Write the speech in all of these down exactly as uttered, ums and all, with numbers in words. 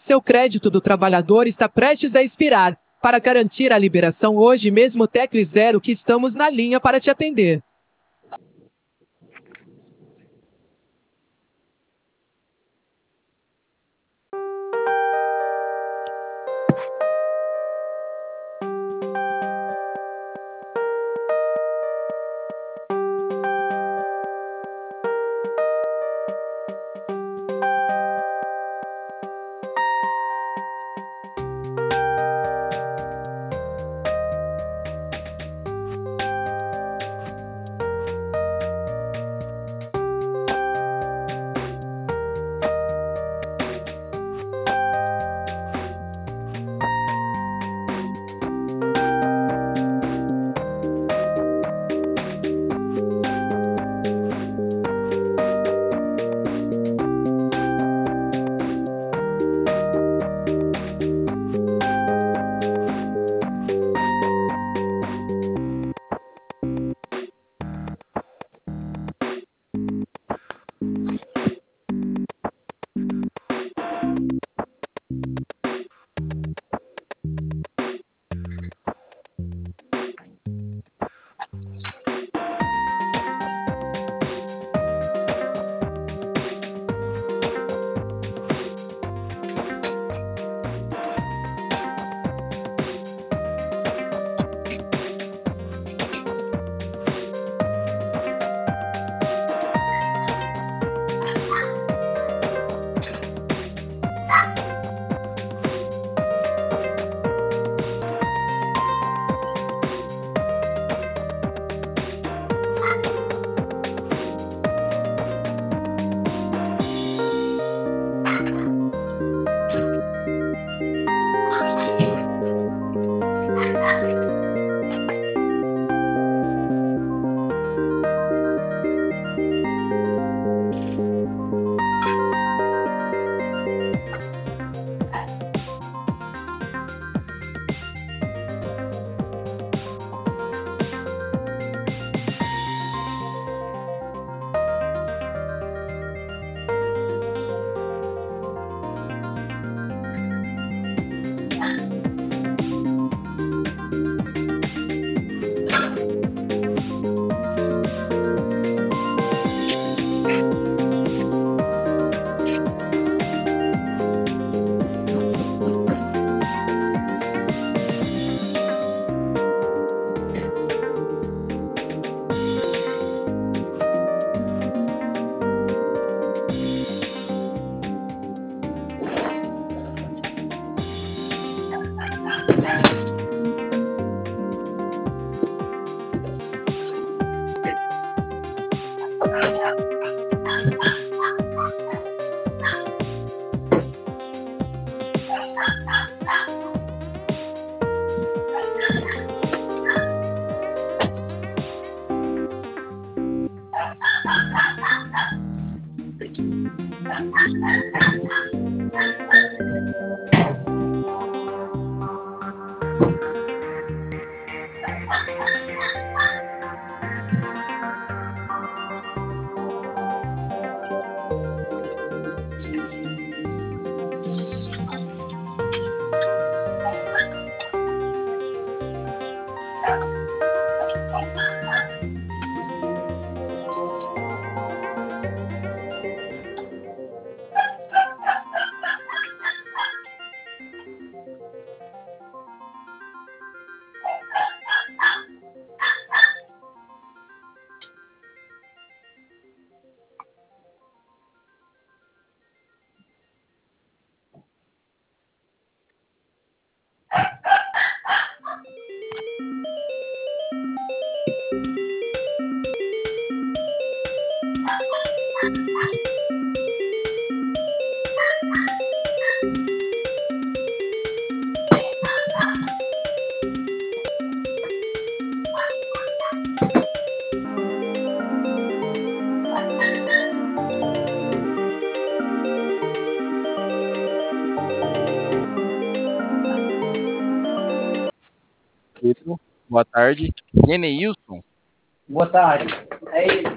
Seu crédito do trabalhador está prestes a expirar. Para garantir a liberação hoje mesmo, tecle zero que estamos na linha para te atender. Pedro, boa tarde. Geneilson, Boa tarde. É ele.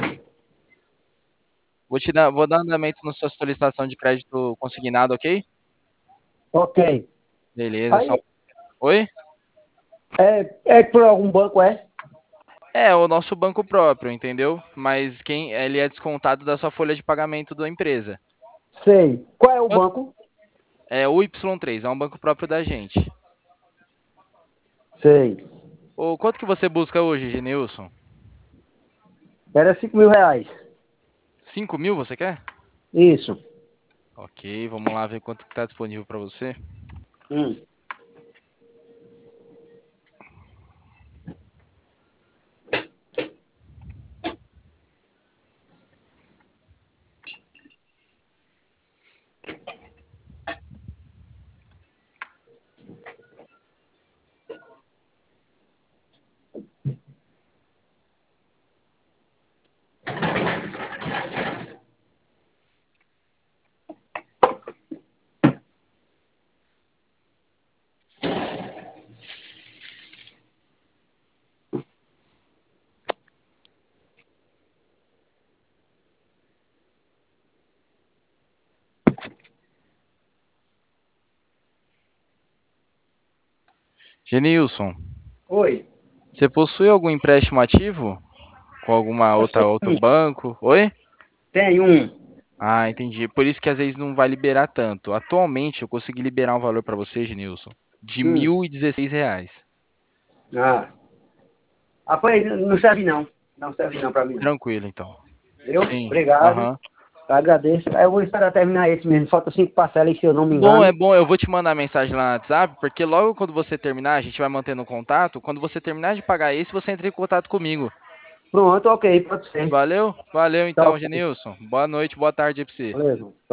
vou te dar, vou dar andamento na sua solicitação de crédito consignado, ok? Ok. Beleza, Aí, só... Oi? é, é por algum banco, é? É, o nosso banco próprio, entendeu? Mas quem ele é descontado da sua folha de pagamento da empresa. Sei. Qual é o Quanto- banco? É o Y três, é um banco próprio da gente. Sei. Ô, quanto que você busca hoje, Genilson? Era cinco mil reais. Cinco mil você quer? Isso. Ok, vamos lá ver quanto que tá disponível para você. Hum. Genilson, Oi. você possui algum empréstimo ativo com alguma outra outro banco? Oi? Tem um. Ah, entendi. Por isso que às vezes não vai liberar tanto. Atualmente eu consegui liberar um valor para você, Genilson, de Hum. mil e dezesseis reais. Ah. Rapaz, não serve não. Não serve não pra mim não. Tranquilo, então. Viu? Sim. Obrigado. Aham. Agradeço. Aí eu vou esperar terminar esse mesmo. Falta cinco parcelas, se eu não me Bom, é engano. bom. Eu vou te mandar mensagem lá no WhatsApp, porque logo quando você terminar, a gente vai mantendo contato. Quando você terminar de pagar esse, você entra em contato comigo. Pronto, ok, pode ser. Valeu? Valeu Tá então, ok. Genilson. Boa noite, boa tarde aí pra você. Beleza.